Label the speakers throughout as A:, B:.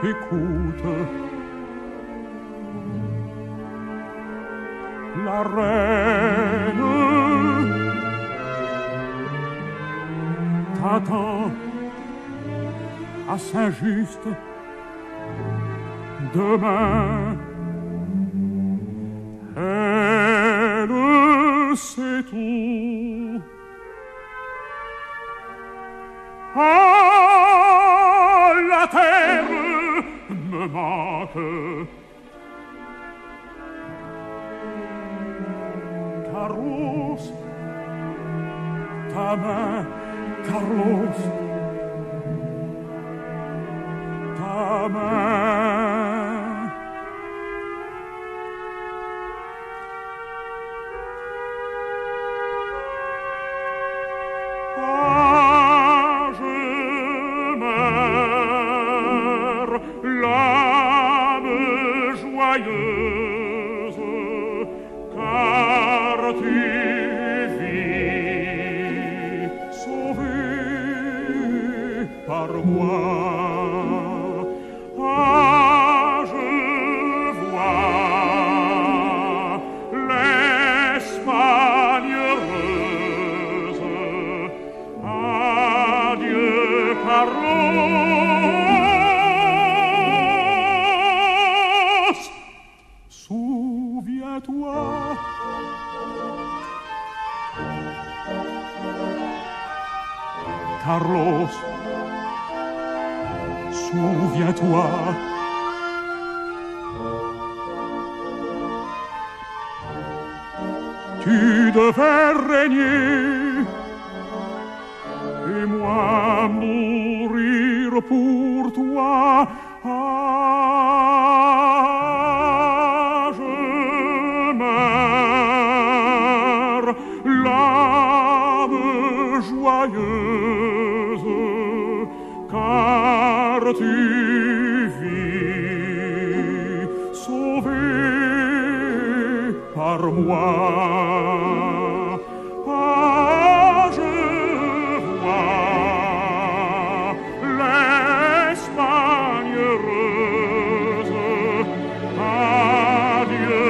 A: écoute. La reine t'attend à Saint-Just demain. Elle sait tout. Ah, la terre me manque. Carlos, ta main, Carlos, ta main. Ah, je meurs, l'âme joyeuse, car tu vis sauvé par moi. Ah, je vois l'Espagne heureuse. Adieu, Carlos. Souviens-toi. Carlos, souviens-toi. Tu devais régner et moi mourir pour toi. Ah, je meurs, l'âme joyeuse, car tu vis sauvé par moi. Ah, je vois l'Espagne heureuse. Adieu,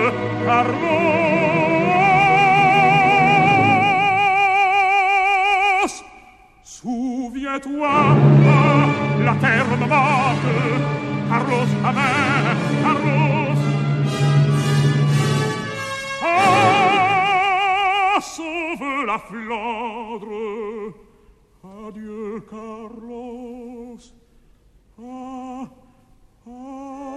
A: Carlos. Souviens-toi, la terre me manque. Carlos, ta main, Carlos. Ah, sauve la Flandre. Adieu, Carlos. Ah, ah.